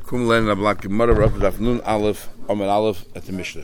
Kum len ablak Gemara Rav Nun Aleph Amar Aleph at the Mishnah.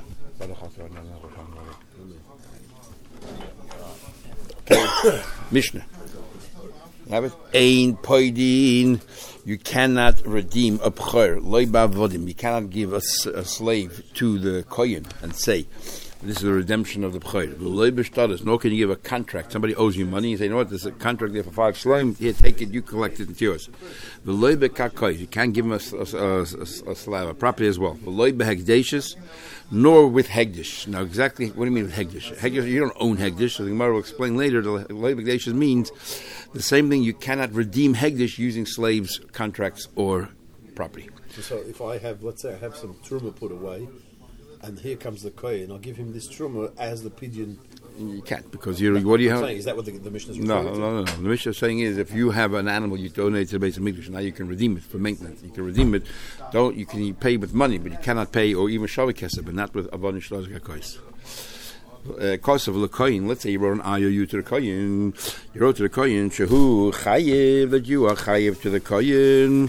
Mishnah. Have it? Ein poidin. You cannot redeem a b'chor loy ba'avodim. You cannot give a slave to the kohen and say, this is the redemption of the b'chor. Loy b'shtadas. Nor can you give a contract. Somebody owes you money. You say, you know what? There's a contract there for 5 slime. Here, take it. You collect it. It's yours. The loy b'kakoy. You can't give him a slave, a property as well. The loy b'hegdeshes. Nor with hegdish. Now, exactly what do you mean with hegdish? Hegdish, you don't own hegdish. So the Gemara will explain later. The loy b'hegdeshes means the same thing. You cannot redeem hegdish using slaves, contracts, or property. So if I have, let's say I have some truma put away, and here comes the kohen, I'll give him this truma as the pigeon. You can't, because what do you have? Is that what the Mishnah is referring to? No. The Mishnah is saying is if you have an animal you donate to the base of Mikdash, now you can redeem it for maintenance. You can redeem it. You can pay with money, but you cannot pay or even shavik kesef, but not with avon shlozga kois. Cost of the kohen. Let's say you wrote an IOU to the kohen. You wrote to the kohen, shehu chayev, that you are chayev to the kohen.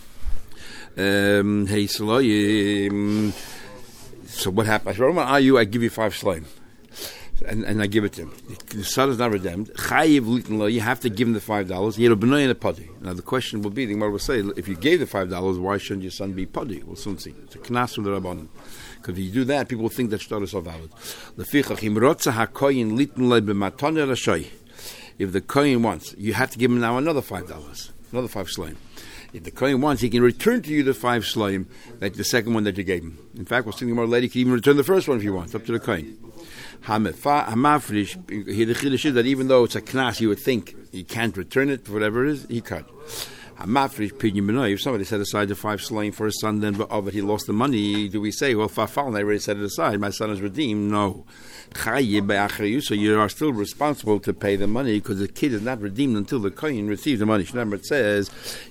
Hey saloyim. So what happened? I wrote an IOU. I give you 5 slime. And I give it to him. The son is not redeemed. You have to give him the $5. He had a b'nai and a padi. Now the question will be, the Gemara will say, if you gave the $5, why shouldn't your son be padi? We'll soon see. It's a knas from the Rabbanan. Because if you do that, people will think that shtaros are valid. If the kohen wants, you have to give him now another $5, another 5 slime. If the kohen wants, he can return to you the 5 slime, that the second one that you gave him. In fact, we'll see the Gemara later, he can even return the first one if he wants, up to the kohen. Hamafrish, the chiddush is that even though it's a knas, you would think he can't return it, whatever it is, he can't. Hamafrish pidyon b'noi. If somebody set aside the 5 slain for his son, then but he lost the money, do we say, well, fafal, I already set it aside, my son is redeemed? No. So you are still responsible to pay the money because the kid is not redeemed until the kohen receives the money. Remember, it says,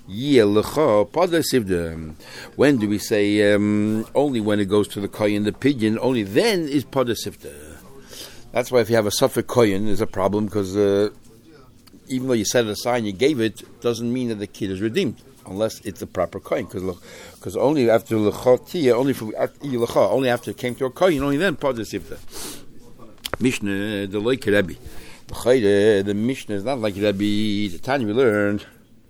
when do we say only when it goes to the kohen, the pigeon, only then is podasivda. That's why if you have a suffix kohen, there's a problem because even though you set it aside and you gave it, doesn't mean that the kid is redeemed unless it's a proper kohen. Because only after only after it came to a kohen, only then podasivda. Mishnah, the like Rebbe. The Mishnah is not like Rebbe. The Tanya we learned.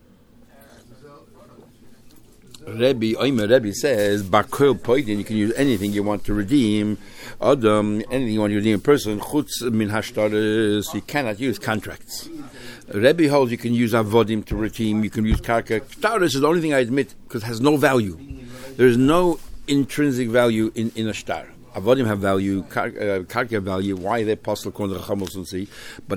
Rebbe says, Bakol Poidin, you can use anything you want to redeem. Adam, anything you want to redeem a person. Chutz min hashtaris, you cannot use contracts. Rebbe holds you can use avodim to redeem, you can use karka. Shtaris is the only thing I admit because it has no value. There is no intrinsic value in a shtar. Avodim have value, karka have value. Why they apostle according to the Chamos and see? But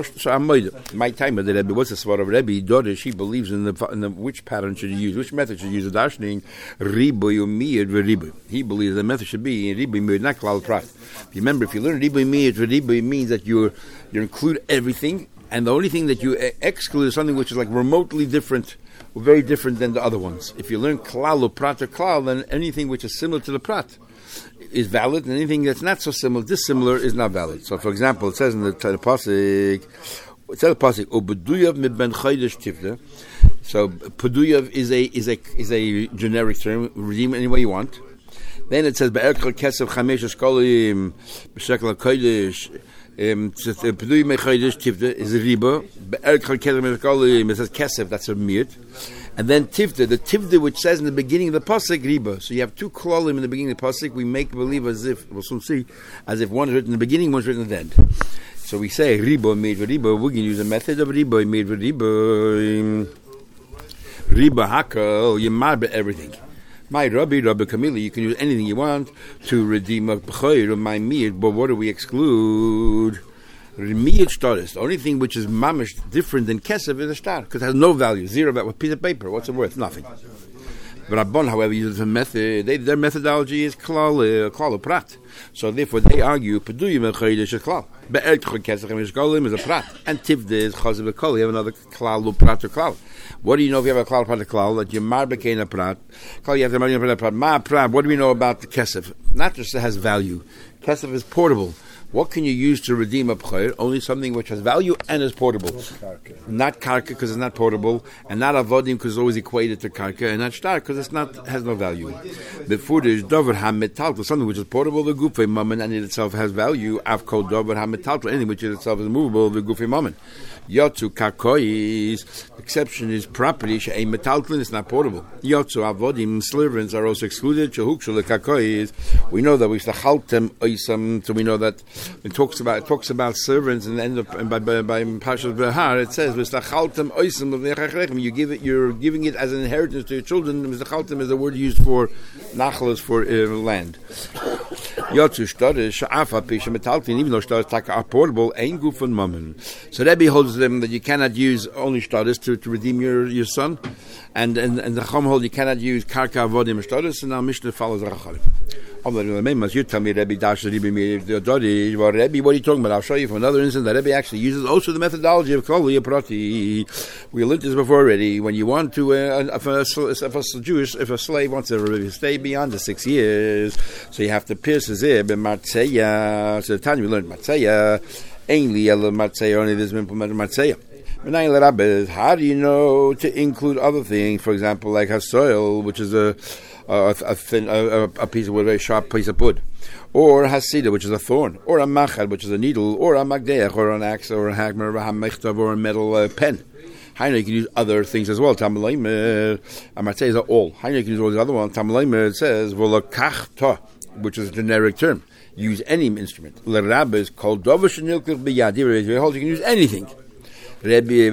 my time of the Rebbe, what's the sort of Rebbe? Dorish, he believes in the which pattern should you use, which method should you use? The dashning riboy umiyad v'riboy. He believes the method should be riboy umiyad, not klal prat. If you remember, if you learn riboy umiyad v'riboy, means that you include everything, and the only thing that you exclude is something which is like remotely different, or very different than the other ones. If you learn klal or prat or klal, then anything which is similar to the prat is valid, and anything that's not so similar, dissimilar, is not valid. So, for example, it says in the pasuk, "Ubeduyav mitben chaydesh tifta." So, peduyav is a generic term. Redeem any way you want. Then it says be'erkel kesef chamesh eshkolim b'shekel hakodesh. Peduyav mechaydesh tifta is a riba. Be'erkel kesef eshkolim, it says kesef. That's a miut. And then tivda, the tivda which says in the beginning of the pasuk riba. So you have 2 klolim in the beginning of the pasuk. We make believe as if we'll soon see, as if one is written in the beginning, one is written at the end. So we say riba made for riba. We can use a method of riba made for riba. Riba hakal yemar everything. My Rabbi Kamili, you can use anything you want to redeem a b'chayr or my miyad. But what do we exclude? Miyad shtaris. The only thing which is mamish different than kesef is a shtar, because it has no value, zero value. A piece of paper, what's it worth? Nothing. But Rabban, however, uses a method. Their methodology is klal prat. So therefore, they argue peduyim echaydish is klal. Be'ertchol kesef is a prat, and tivde is chazav kol. You have another klal prat or klal. What do you know if you have a klal prat or klal that your mar became a prat? Klal you have the mar prat. Ma prat. What do we know about the kesef? Not just it has value. Kesef is portable. What can you use to redeem a b'chayr? Only something which has value and is portable. Not karka because it's not portable, and not avodim because it's always equated to karka, and not shtar because it's not has no value. The food is dover ha-metaltal, something which is portable, the gufay mammon, and it itself has value. Avkol dover ha-metaltal, anything which in itself is movable, the gufay mammon. Yotzu karkois, exception is property, she'ei metaltlin, it's not portable. Yotzu avodim, slivers are also excluded, shehukshu lekarkois. We know that we stachaltem oisam, so we know that it talks about servants, and end up by Parshas Behar it says v'stachaltem oisam l'vnei you're giving it as an inheritance to your children. V'stachaltem is the word used for nachlas for land. Yotzu shtaris sha'afa pisha metaltlin, even though shtaris are portable, ain't guf and mammon. So Rebbe holds them that you cannot use only shtaris to redeem your son, and the Chum hold you cannot use karka avodim shtaris, and now Mishnah follows Rachalim. You tell me Rebbe Dash Rebbe, what are you talking about? I'll show you from another instance that Rebbe actually uses also the methodology of Kol Prati. We learned this before already. When you want to, if a slave wants to stay beyond the 6 years, so you have to pierce his ear. B'Matzeya. So the time we learned Matzeya, ainly Matzeya, only this is implemented Matzeya. How do you know to include other things? For example, like hasoil, which is a piece of wood, a very sharp piece of wood, or hasida, which is a thorn, or a machad, which is a needle, or a magdeach, or an axe, or a hagmer, or a hamechtav, or a metal pen. Hainu, you can use other things as well. Tamalaymer, Amatzei are all. Hainu, you can use all the other ones. Tamalaymer, it says volakachta, which is a generic term. Use any instrument. L'rabba is called dovish nilkir b'yadir. You can use anything. Rebbe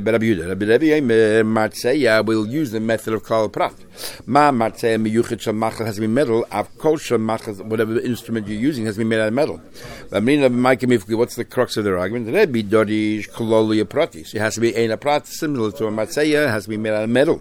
Matzeya will use the method of Klal Prat. Ma Matzeya miyuchid shamachal has to be metal. Av kol shamachal, whatever instrument you're using has to be made out of metal. What's the crux of their argument? Rebbe dodish kololu pratis. It has to be a prat similar to a Matzeya. It has to be made out of metal.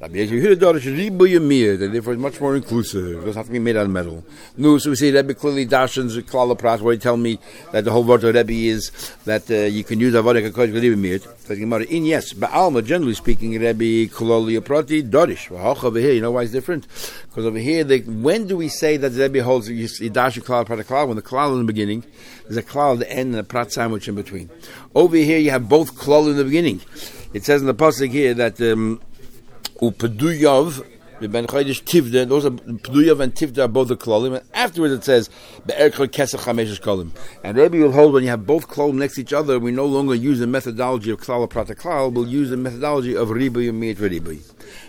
Therefore, it's much more inclusive. It doesn't have to be made out of metal. No, so we see Rebbe clearly dashens Klal Prat, where he tell me that the whole word of Rebbe is that you can use avodah kakosh v'libimir. In yes, but Alma, generally speaking, Rebbe kololi prati dorish. Over here, you know why it's different? Because over here, when do we say that Rebbe holds yidash klal prat klal? When the klal in the beginning, there's a klal at the end and a prat sandwich in between. Over here, you have both klal in the beginning. It says in the pasuk here that upeduyav. Those are Pduyav and Tivda are both the Klolim, and afterwards it says Be'erchel Kesach Chameshes Klolim. And Rebbe will hold when you have both Klolim next to each other, we no longer use the methodology of Klal Prat Klal, we'll use the methodology of Ribuy and Mi'et V'Ribuy.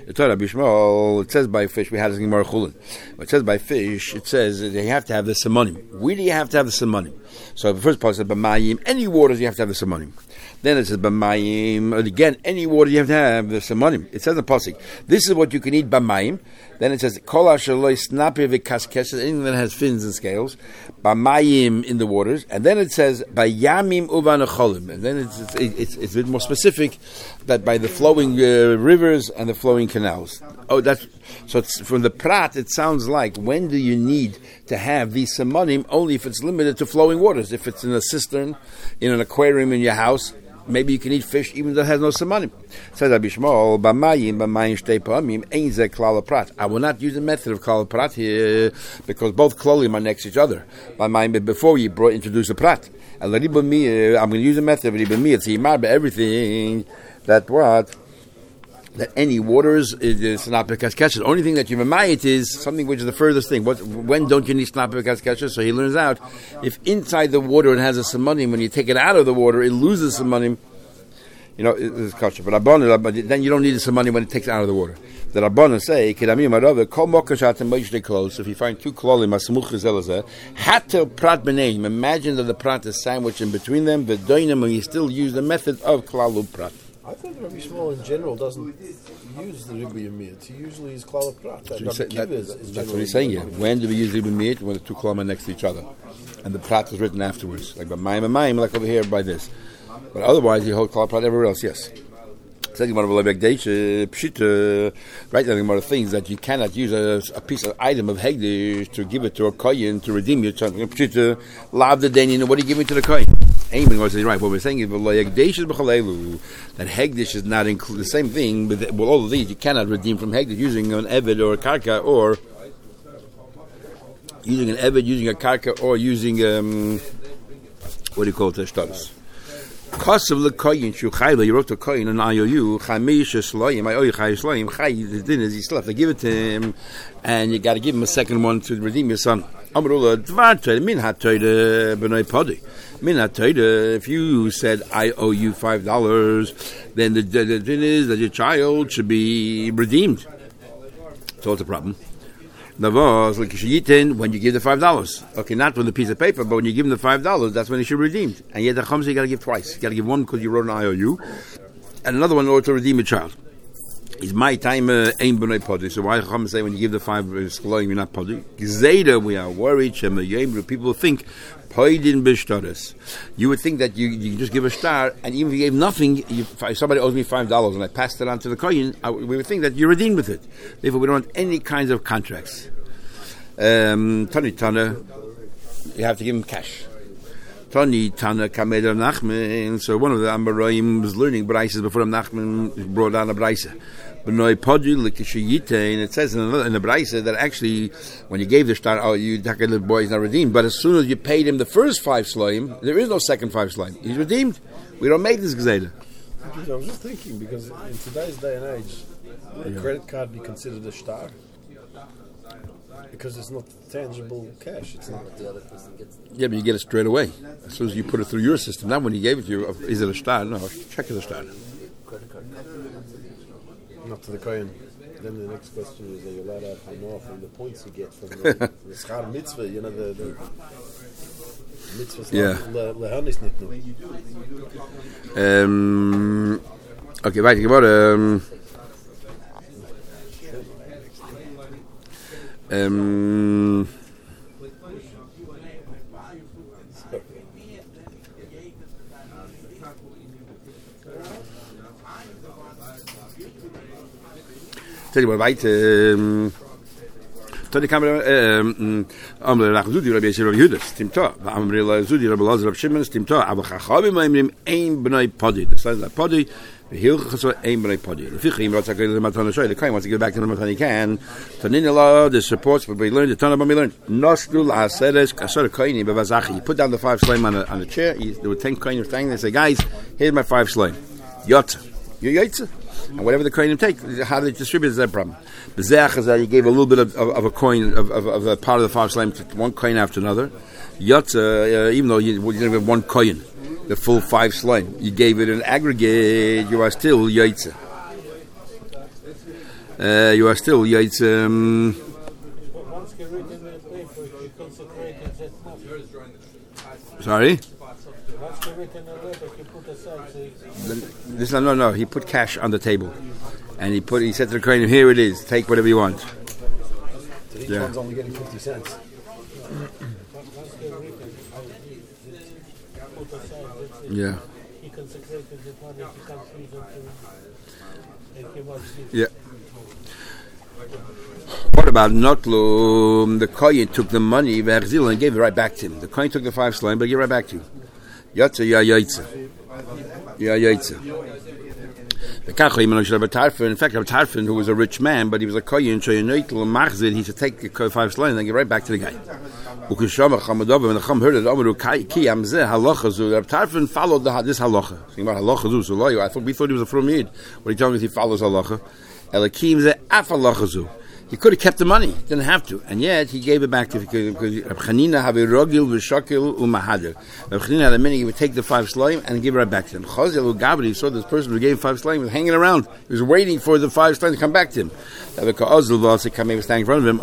It says by fish, we had this in Gemara Chulin. It says by fish, it says that you have to have the Simonim. Where do you have to have the Simonim? So the first part says B'mayim, any waters you have to have the Simonim. Then it says b'mayim. Again, any water you have to have the simonim. It says in the pasuk, this is what you can eat b'mayim. Then it says kol asher lo snapi v'kaskeshes, anything that has fins and scales, b'mayim in the waters. And then it says b'yamim uvanacholim. And then it's a bit more specific that by the flowing rivers and the flowing canals. Oh, that's so. It's, from the prat, it sounds like when do you need to have these simonim? Only if it's limited to flowing waters. If it's in a cistern, in an aquarium in your house. Maybe you can eat fish even though it has no simonim. Says Rabbi Shmuel, b'mayim shtei pa'amim ein ze klal prat. I will not use the method of klal prat here because both klolim are next to each other. B'mayim, before you introduce the prat, and I'm going to use the method of ribamir. So you mark everything that what. That any waters is snap b'kaskeshes. The only thing that you mamayit is something which is the furthest thing. When don't you need snap b'kaskeshes? So he learns out if inside the water it has a simonim, when you take it out of the water it loses simonim. You know, it's kosher. But then you don't need the simonim when it takes it out of the water. The Rabbana say, "Kedamim arav kol mokashatem moishde klos." If you find two klolim asmuch zelazeh, hatel prat b'neim. Imagine that the prat is sandwiched in between them. The doinim, and you still use the method of klalu prat. I thought Rabbi Shmuel in general doesn't use the Ribuy Miyat. He usually uses Klal Prat. That's what he's saying here. When do we use Ribuy Miyat? When the two Klal are next to each other. And the Prat is written afterwards. Like by Mayim, like over here by this. But otherwise, you hold Klal Prat everywhere else, yes. Second one of Pshita, right? There are things that you cannot use a piece of item of Hegdish to give it to a Kohen to redeem your something. Pshita, Lav the Danian, what are you giving to the Kohen? Aiming was right. What we're saying is that Hegdish is not included. The same thing with all of these. You cannot redeem from Hegdish using an Eved or a Karka, or using an Eved, using a Karka, or using what do you call it? Shtaris. Kosav lekoyin shuchayla. You wrote to koyin an IOU. Chamisha shloim. IOU chay shloim. Chay. The din is he still have to give it to him, and you got to give him a second one to redeem your son. Amrullah dvar toida min hatoida b'nei podi. Min hatoida. If you said I owe you $5, then the din is that your child should be redeemed. So what's the problem? Navos like when you give the $5. Okay, not with a piece of paper, but when you give him the $5, that's when he should redeem. And yet the chumsa you got to give twice. You got to give one because you wrote an IOU, and another one in order to redeem a child. It's my time aim b'nei podi. So why chum say when you give the $5 you're not podi? Gzeida, we are worried. People think poidin b'shtaris. You would think that you just give a star, and even if you gave nothing, if somebody owes me $5 and I passed it on to the kohen, we would think that you're redeemed with it. Therefore, we don't want any kinds of contracts. Tani Tana, you have to give him cash. Tani Tana Kamed Nachman. So one of the Amoraim was learning Braises before Nachman brought down a Braisa. And it says in the Braisa that actually, when you gave the star, you the boy is not redeemed. But as soon as you paid him the first 5 shloim, there is no second 5 shloim. He's redeemed. We don't make this gzeida. I was just thinking, because in today's day and age, would a credit card be considered a star? Because it's not tangible cash. It's not what the other person gets. Yeah, but you get it straight away. As soon as you put it through your system. Not when he gave it to you. Is it a star? No, check it a star. Credit card. Not to the kohen. Then the next question is, are you allowed to have hanor from the points you get from the schar mitzvah? You know, the mitzvahs. Yeah. Lehanis nitnu. Okay, weiter geworden. Tell you what, weiter. Tony Kamera, Amr Rachzudi Rabbi Yisrael Yehuda, Stimta. Amr Rachzudi Rabbi Lazar Rabbi Shimon, Stimta. Aber Chachamim Aimrim Ein Bnei Podi. The sign of Podi, the Hilchasor Ein Bnei Podi. The Fichim Ratzak the Matan Shoy. The Kohen wants to give back to the Matan he can. Taninila, the supports what we learned. The Tanah we learned. Nostru La'aseres Kasor Kohenim Bevazachi. You put down the 5 slime on the chair. There were 10 Kohenim standing. They say, guys, here's my 5 slime. Yot, you Yotze. And whatever the Kohenim take, how they distribute is their problem. The Zeach is that he gave a little bit of a coin, of a part of the 5 slime to one coin after another. Yotze, even though you didn't have one coin, the full 5 slime, you gave it an aggregate, you are still Yotze. You are still Yotze. Sorry? No. He put cash on the table, and he said to the Kohen, "Here it is. Take whatever you want." So each one's only getting 50 cents. Yeah. Yeah. What about Notlu? The Kohen took the money, and gave it right back to him. The Kohen took the 5 slime, but he gave it right back to him. Yotze, ya Yotze. Ya Yotze. In fact, Rabbi Tarfon, who was a rich man, but he was a Kohen, he should take the 5 slime and give it right back to the guy. When the Chum heard it, Rabbi Tarfon followed this halacha. I thought we thought he was a from Yid. What he told me is he follows halacha. Elakim ze af halacha. He could have kept the money, didn't have to, and yet he gave it back to because Reb Chanina have a rogil v'shakil u'mahader. Reb Chanina had a minute he would take the 5 slime and give it right back to him. Chazal u'gabri saw this person who gave 5 slime was hanging around. He was waiting for the 5 slime to come back to him. He was standing in front of him.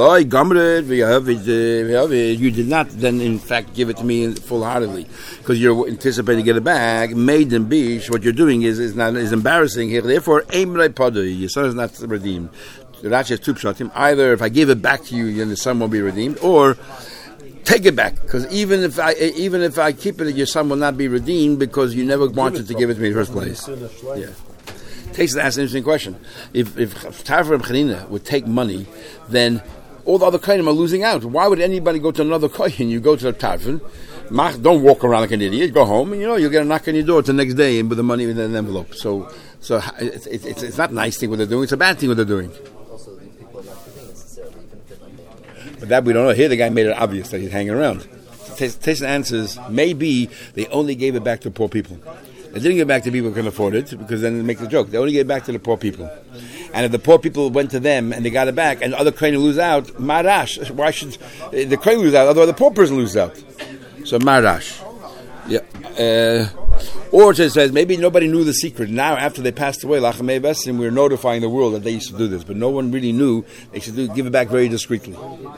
You did not then in fact give it to me full-heartedly because you're anticipating to get it back. Made and bish, what you're doing is embarrassing here. Therefore, your son is not redeemed. The Rashi has 2 pshatim. Either if I give it back to you, then the son will be redeemed, or take it back. Because even if I keep it, your son will not be redeemed because you never wanted to give it to me in the first place. Yeah. Takes to ask an interesting question. If Tarfon and Chanina would take money, then all the other kohenim are losing out. Why would anybody go to another kohen? You go to the Tarfon. Don't walk around like an idiot. Go home, and you'll get a knock on your door the next day and with the money in an envelope. So it's not a nice thing what they're doing. It's a bad thing what they're doing. But that we don't know. Here the guy made it obvious that he's hanging around. Tyson answers, maybe they only gave it back to poor people. They didn't give it back to people who can afford it, because then it makes a joke. They only gave it back to the poor people. And if the poor people went to them and they got it back, and the other kohen lose out, marash. Why should the kohen lose out? Otherwise, the poor person loses out. So marash. Yeah. Or it says maybe nobody knew the secret. Now, after they passed away, Lachamei Vesim, we're notifying the world that they used to do this, but no one really knew they should give it back very discreetly.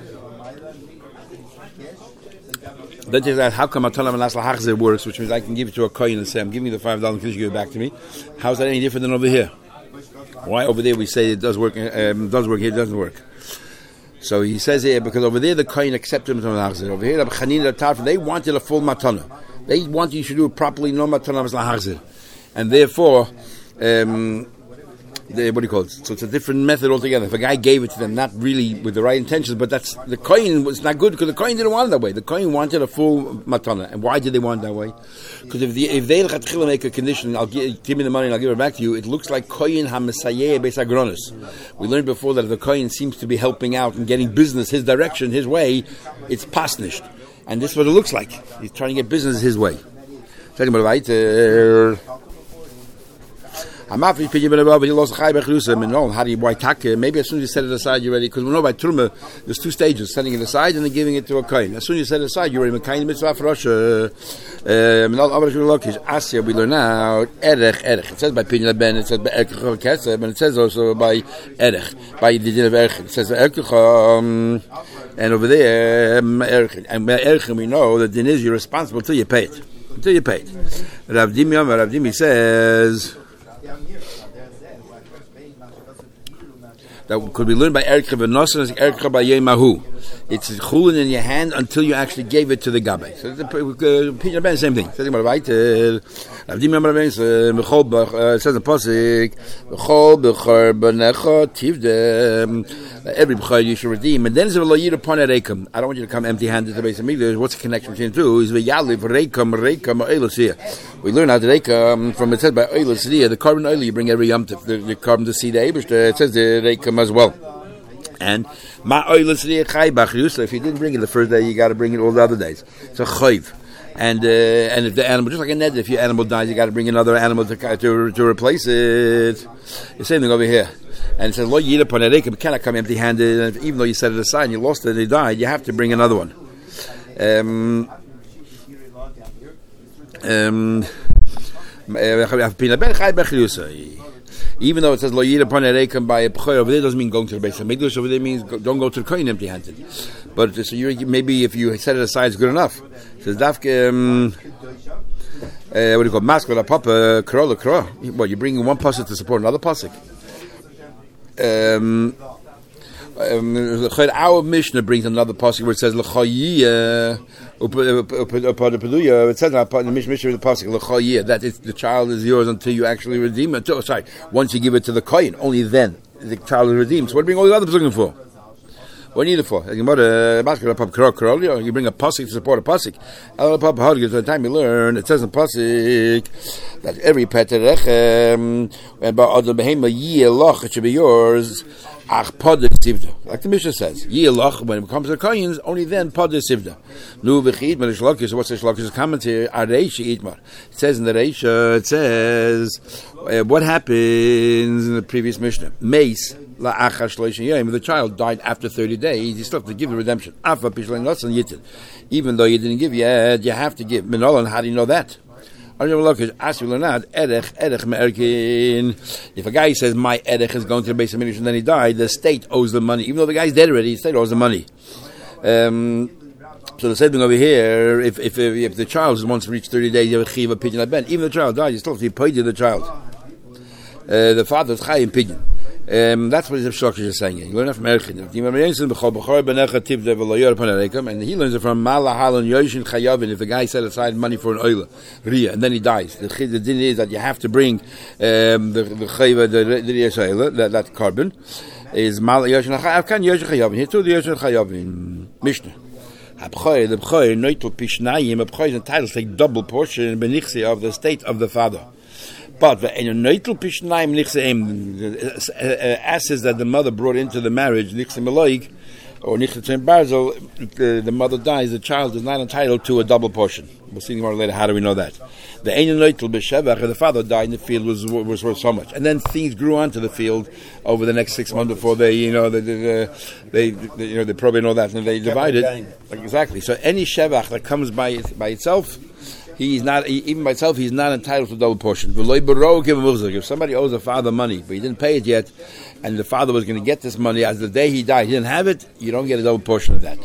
Then they say, how come Atalam and Aslahachzer works, which means I can give it to a kohen and say, I'm giving you the $5, can you give it back to me? How is that any different than over here? Why over there we say it does work, here it doesn't work? So he says here, because over there the kohen accepted Matanah. Over here, they wanted a full matana. They want you should do it properly, no matana lahachzir. And therefore, what do you call it? So it's a different method altogether. If a guy gave it to them, not really with the right intentions, but that's the kohen was not good because the kohen didn't want it that way. The kohen wanted a full matana. And why did they want it that way? Because if they make a condition, give me the money and I'll give it back to you, it looks like kohen ha-mesayeh beis agronis. We learned before that if the kohen seems to be helping out and getting business his direction, his way, it's pasnished. And this is what it looks like. He's trying to get business his way. How do you, why take? Maybe as soon as you set it aside, you're ready. Because we know by Truma, there's two stages: setting it aside and then giving it to a kohen. As soon as you set it aside, you're ready. Mekayim mitzvah for Rosh. Asya, we learn now erech. It says by Pinyin Ben. It says by erech kesef, and it says also by erech, by the din of erech. It says erech, and over there erech. And by erech, we know that din is you're responsible until you pay it. Until you pay it. Rav Dimi says that could be learned by Erikha V'Nosan as Erikha by Yemahu. It's chulin in your hand until you actually gave it to the Gabe. So Peter Ben, same thing. It says in the Pasuk, every b'chor you should redeem. And then it's a loyir upon a reikam. I don't want you to come empty-handed to the base of Mikdash. What's the connection between the two? Is v'yaliv reikam oilus here. We learn how to reikam from it says by oilus here. The carbon oil you bring every yom the carbon to see the Eibush. It says the reikam as well. And ma oilus here chay b'achriyus. If you didn't bring it the first day, you got to bring it all the other days. It's a chayv. And if the animal, just like a net, if your animal dies, you got to bring another animal to replace it. The same thing over here. And it says, "Lo yid upon a reikam, cannot come empty-handed." And even though you set it aside, and you lost it, and he died, you have to bring another one. Even though it says "Lo yid upon a reikam" by a b'chor over there, doesn't mean going to the base of Mikdash. Over there means don't go to the kohen empty-handed. But so maybe if you set it aside, it's good enough. It says "Dafke." What do you call maskul papa kro? What you bringing one pasuk to support another pasuk? Our Mishnah brings another pasuk where it says l'chayiyah. It says in the Mishnah the pasuk l'chayiyah that the child is yours until you actually redeem it. Once you give it to the kohen, only then the child is redeemed. So what do you bring all the other pasukim for? What do you need it for? You bring a pasuk to support a pasuk. By the time you learn, it says in pasuk that every peterechem and by other behema yiyelach, it should be yours. Ach poder sivda, like the Mishnah says, yiyelach when it comes to the kohen, only then poder sivda. Nu v'chid men shlokis. What's the shlokis commentary? Areisha itmar. It says in the Reisha. It says what happens in the previous Mishnah. Mace. If the child died after 30 days, you still have to give the redemption. Even though you didn't give yet, you have to give. How do you know that? If a guy says my erech is going to the base of Mikdash and then he died, the state owes the money. Even though the guy's dead already, the state owes the money. So the same thing over here, if the child wants to reach 30 days, you have a chiv of pidyon ben. Even if the child died, you still have to pay to the child. The father's chay in pidyon. That's what the Shlokish is saying. You learn it from Erchin. And he learns it from Malahal and Yoshin Chayavin. If the guy set aside money for an oil, Riyah, and then he dies, the din is that you have to bring the Chayva, that carbon, is Malahal Yoshin Chayavin. Here too, the Yoshin Chayavin. Mishnah. The B'choy, Noitel Pishnayim, a B'choy is entitled to take double portion benichsi of the estate of the father. But the asses that the mother brought into the marriage, or Nichtatzim Barzel, the mother dies, the child is not entitled to a double portion. We'll see more later. How do we know that? The Einanoitel B'Shevach, the father died, and the field was worth so much, and then things grew onto the field over the next 6 months before they probably know that, and they divided. Exactly. So any Shevach that comes by itself, he's not even by itself. He's not entitled to a double portion. If somebody owes a father money, but he didn't pay it yet, and the father was going to get this money as the day he died, he didn't have it, you don't get a double portion of that.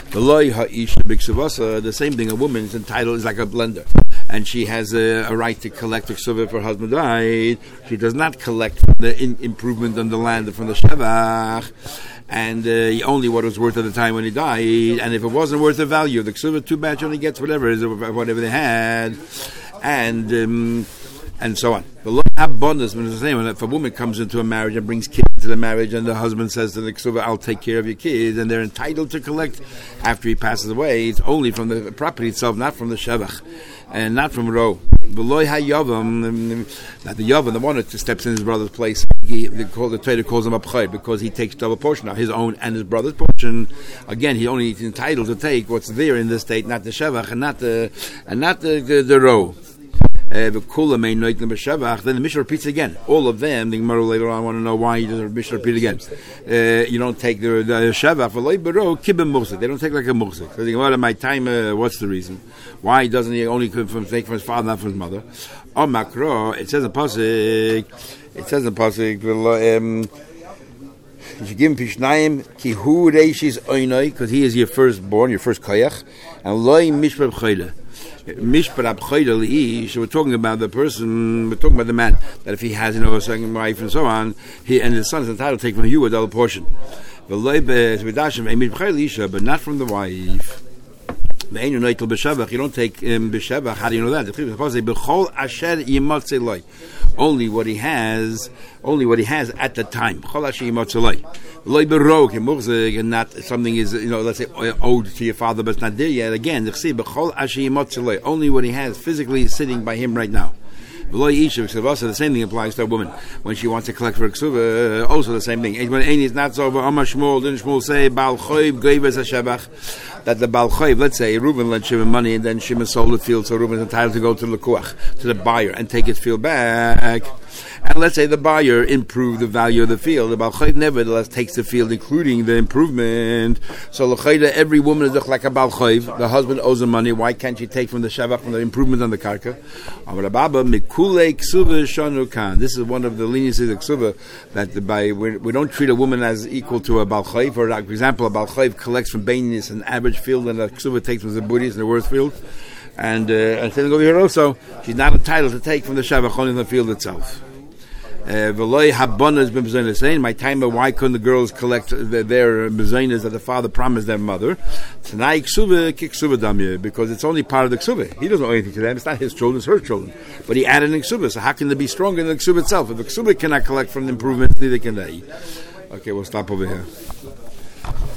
The same thing, a woman is entitled, is like a blender, and she has a right to collect the ksuva if her husband died. She does not collect the improvement on the land from the shevach, and only what was worth at the time when he died, and if it wasn't worth the value of the ksuva, too bad, she only gets whatever they had, and so on. The law abundance is the same. If a woman comes into a marriage and brings kids into the marriage, and the husband says to the ksuva, "I'll take care of your kids," and they're entitled to collect after he passes away, it's only from the property itself, not from the shevach, and not from ro. V'loy hayavam, that the yavam, the one that steps in his brother's place, the trader calls him a b'chayr because he takes double portion now, his own and his brother's portion. Again, he only is entitled to take what's there in the state, not the shevach, and not the ro. Then the Mishnah repeats again. All of them, the Gemara later on want to know why does the Mishnah repeat again. You don't take the Shavach for Leibero, Kibbim Mursik. They don't take like a Mursik. So the Gemara, my time, what's the reason? Why doesn't he only take from his father, not from his mother? On Makro, it says in Pasuk, you should give him Pishnayim, Kihu Reishis Oinoi, because he is your firstborn, your first Koyach, and Loi Mishpab Chayla. So we're talking about the person, we're talking about the man, that if he has, a second wife and so on, he and his son is entitled to take from you a double portion. But not from the wife. You don't take b'shevach. How do you know that? Only what he has at the time. And not something is, let's say owed to your father, but it's not there yet. Again, only what he has physically sitting by him right now. Also, the same thing applies to a woman when she wants to collect for a ksuva. Also, the same thing. When is not so. Didn't Shmuel say Baal Choiv gave us a shevach that the Baal Choiv, let's say Reuben lent Shimon money and then Shimon sold the field, so Reuben is entitled to go to the lekuach, to the buyer, and take his field back. And let's say the buyer improved the value of the field. The Baal Choiv nevertheless takes the field, including the improvement. So l'chayda, every woman is like a Baal Choiv. The husband owes her money. Why can't she take from the shevach, from the improvement on the karka? This is one of the leniencies of ksuva, that we don't treat a woman as equal to a Baal Choiv. For example, a Baal Choiv collects from Bainis an average field, and a ksuva takes from the Buddhis and the worst field. And same thing over here also, she's not entitled to take from the shevach, only from the field itself. My time, why couldn't the girls collect their mezainas that the father promised their mother? Because it's only part of the ksuva. He doesn't owe anything to them. It's not his children, it's her children. But he added an ksuva. So how can they be stronger than the ksuva itself? If the ksuva cannot collect from the improvements, neither can they. Okay, we'll stop over here.